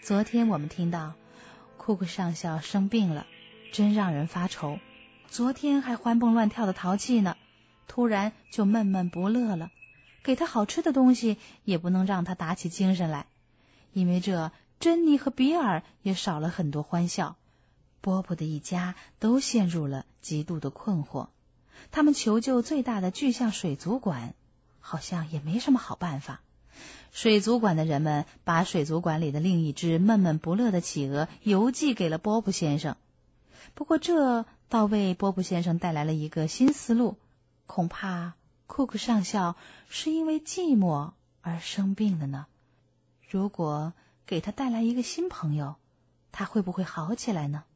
昨天我们听到库克上校生病了，真让人发愁。昨天还欢蹦乱跳的淘气呢，突然就闷闷不乐了。给他好吃的东西也不能让他打起精神来，因为这珍妮和比尔也少了很多欢笑。波波的一家都陷入了极度的困惑，他们求救最大的巨象水族馆，好像也没什么好办法。水族馆的人们把水族馆里的另一只闷闷不乐的企鹅邮寄给了波普先生，不过这倒为波普先生带来了一个新思路，恐怕库克上校是因为寂寞而生病了呢。如果给他带来一个新朋友，他会不会好起来呢？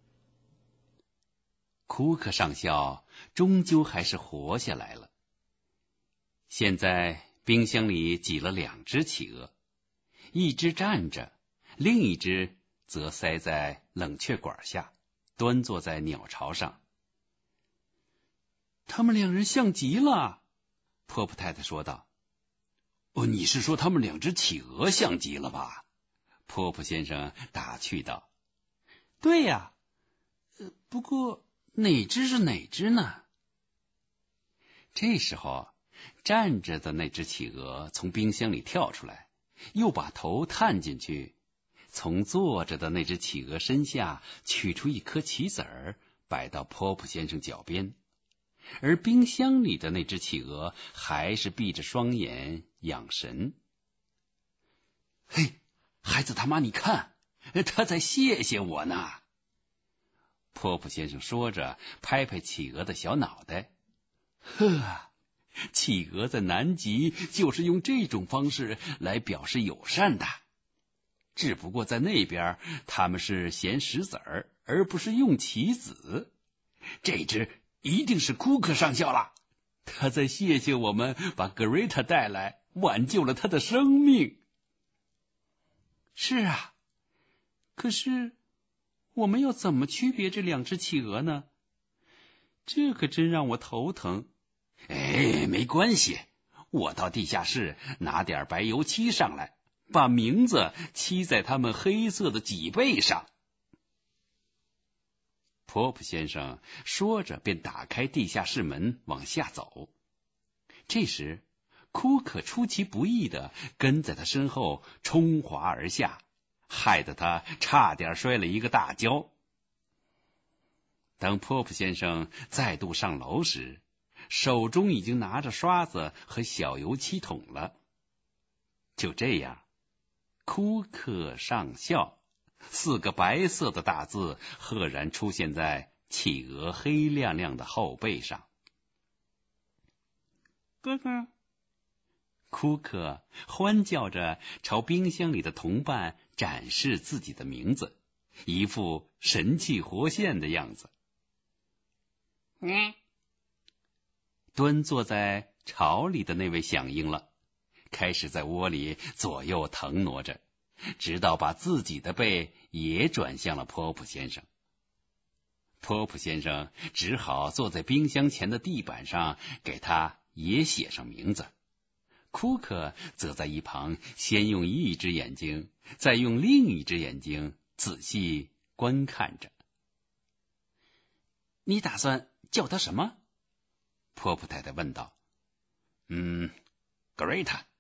库克上校终究还是活下来了。现在冰箱里挤了2只企鹅，一只站着，另一只则塞在冷却管下，端坐在鸟巢上。他们2人像极了，波普太太说道。你是说他们2只企鹅像极了吧？波普先生打趣道。对呀，不过哪只是哪只呢？这时候站着的那只企鹅从冰箱里跳出来，又把头探进去，从坐着的那只企鹅身下取出一颗棋子儿，摆到波普先生脚边。而冰箱里的那只企鹅还是闭着双眼养神。嘿，孩子他妈，你看，他在谢谢我呢。波普先生说着，拍拍企鹅的小脑袋。企鹅在南极就是用这种方式来表示友善的，只不过在那边他们是衔石子儿，而不是用棋子。这只一定是库克上校了，他在谢谢我们把格瑞塔带来，挽救了他的生命。是啊，可是我们要怎么区别这2只企鹅呢？这可真让我头疼。没关系，我到地下室拿点白油漆上来，把名字漆在他们黑色的脊背上。波普先生说着便打开地下室门往下走。这时库克出其不意地跟在他身后冲滑而下，害得他差点摔了一个大跤。当波普先生再度上楼时，手中已经拿着刷子和小油漆桶了。就这样，库克上校4个白色的大字赫然出现在企鹅黑亮亮的后背上。哥哥，库克欢叫着朝冰箱里的同伴展示自己的名字，一副神气活现的样子。端坐在巢里的那位响应了，开始在窝里左右腾挪着，直到把自己的背也转向了波普先生。波普先生只好坐在冰箱前的地板上给他也写上名字。库克则在一旁先用一只眼睛，再用另一只眼睛仔细观看着。你打算叫他什么？波普太太问道。格瑞塔。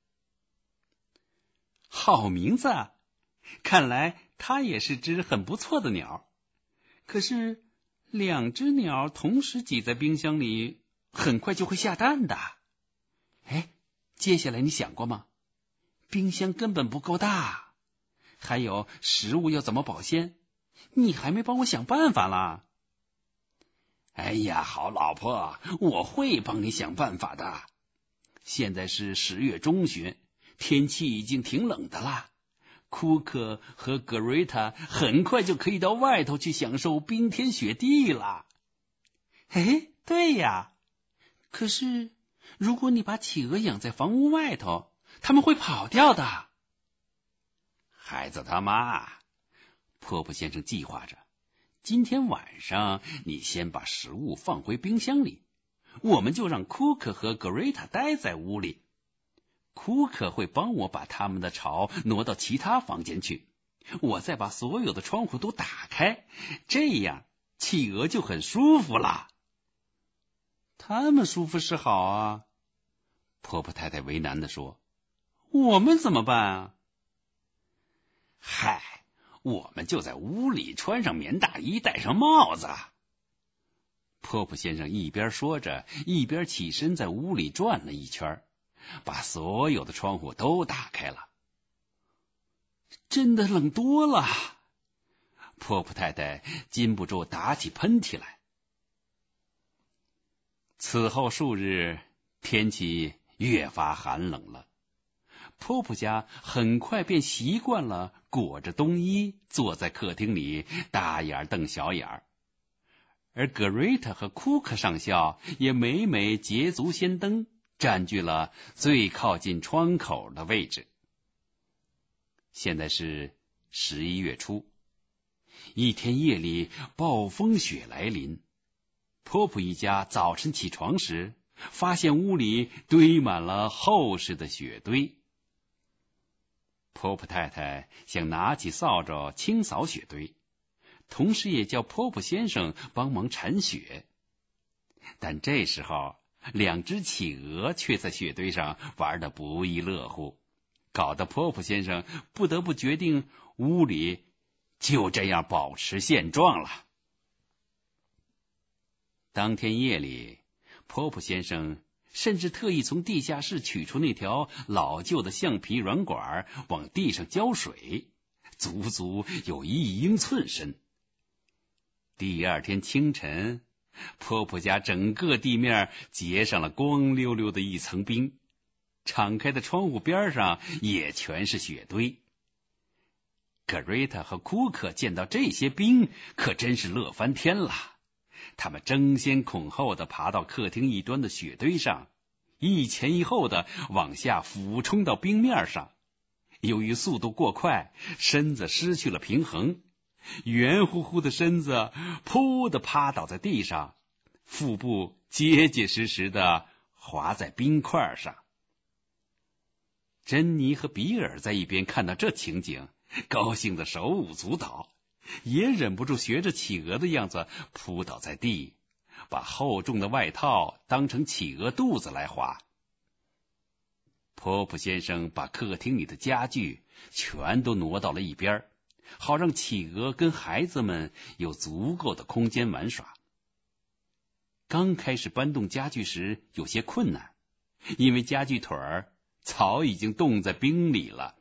好名字啊，看来它也是只很不错的鸟。可是2只鸟同时挤在冰箱里，很快就会下蛋的。接下来你想过吗？冰箱根本不够大，还有食物要怎么保鲜？你还没帮我想办法啦。哎呀，好老婆，我会帮你想办法的。现在是10月中旬，天气已经挺冷的啦。库克和格瑞塔很快就可以到外头去享受冰天雪地了。对呀，可是如果你把企鹅养在房屋外头，他们会跑掉的。孩子他妈，波普先生计划着，今天晚上你先把食物放回冰箱里，我们就让库克和格瑞塔待在屋里。库克会帮我把他们的巢挪到其他房间去， 我再把所有的窗户都打开，这样企鹅就很舒服了。他们舒服是好啊，婆婆太太为难地说，我们怎么办啊？嗨，我们就在屋里穿上棉大衣，戴上帽子。婆婆先生一边说着，一边起身在屋里转了一圈，把所有的窗户都打开了。真的冷多了，婆婆太太禁不住打起喷嚏来。此后数日，天气越发寒冷了。婆婆家很快便习惯了裹着冬衣坐在客厅里大眼瞪小眼，而格瑞特和库克上校也每每捷足先登，占据了最靠近窗口的位置。现在是11月初，一天夜里暴风雪来临。婆婆一家早晨起床时，发现屋里堆满了厚实的雪堆。婆婆太太想拿起扫帚清扫雪堆，同时也叫婆婆先生帮忙铲雪。但这时候，2只企鹅却在雪堆上玩得不亦乐乎，搞得婆婆先生不得不决定屋里就这样保持现状了。当天夜里，婆婆先生甚至特意从地下室取出那条老旧的橡皮软管，往地上浇水，足足有1英寸深。第二天清晨，婆婆家整个地面结上了光溜溜的一层冰，敞开的窗户边上也全是雪堆。格瑞特和库克见到这些冰，可真是乐翻天了。他们争先恐后地爬到客厅一端的雪堆上，一前一后地往下俯冲到冰面上。由于速度过快，身子失去了平衡，圆乎乎的身子噗地趴倒在地上，腹部结结实实地滑在冰块上。珍妮和比尔在一边看到这情景，高兴得手舞足蹈，也忍不住学着企鹅的样子扑倒在地，把厚重的外套当成企鹅肚子来滑。婆婆先生把客厅里的家具全都挪到了一边，好让企鹅跟孩子们有足够的空间玩耍。刚开始搬动家具时有些困难，因为家具腿儿早已经冻在冰里了。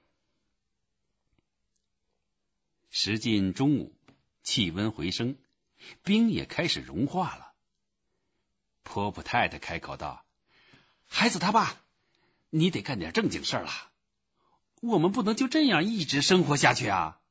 时近中午，气温回升，冰也开始融化了。婆婆太太开口道：“孩子他爸，你得干点正经事儿了，我们不能就这样一直生活下去啊。”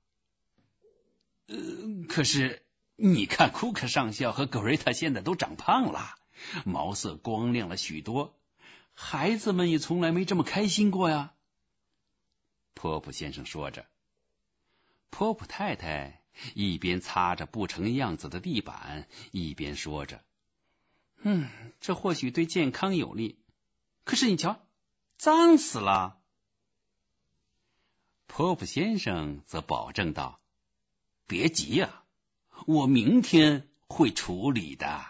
可是你看，库克上校和格瑞塔现在都长胖了，毛色光亮了许多，孩子们也从来没这么开心过呀。婆婆先生说着，婆婆太太一边擦着不成样子的地板，一边说着：“这或许对健康有利，可是你瞧，脏死了。”婆婆先生则保证道：“别急呀，我明天会处理的。”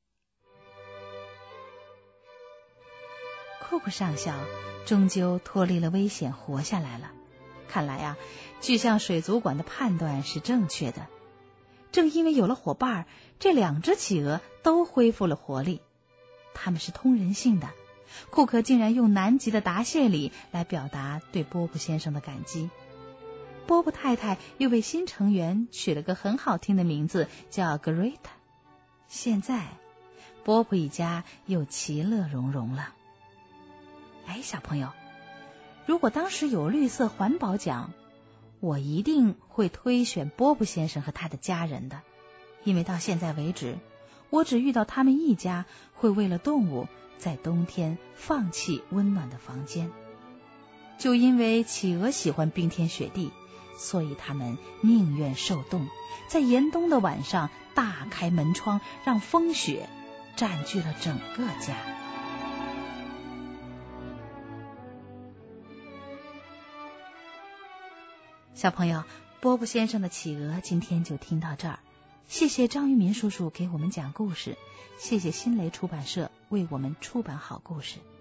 库克上校终究脱离了危险，活下来了。看来啊，巨象水族馆的判断是正确的。正因为有了伙伴，这2只企鹅都恢复了活力。它们是通人性的。库克竟然用南极的答谢礼来表达对波普先生的感激。波普太太又为新成员取了个很好听的名字，叫格瑞塔。现在波普一家又其乐融融了。哎，小朋友，如果当时有绿色环保奖，我一定会推选波普先生和他的家人的，因为到现在为止，我只遇到他们一家会为了动物在冬天放弃温暖的房间。就因为企鹅喜欢冰天雪地，所以他们宁愿受冻，在严冬的晚上大开门窗，让风雪占据了整个家。小朋友， 波波先生的企鹅今天就听到这儿，谢谢张玉民叔叔给我们讲故事，谢谢新蕾出版社为我们出版好故事。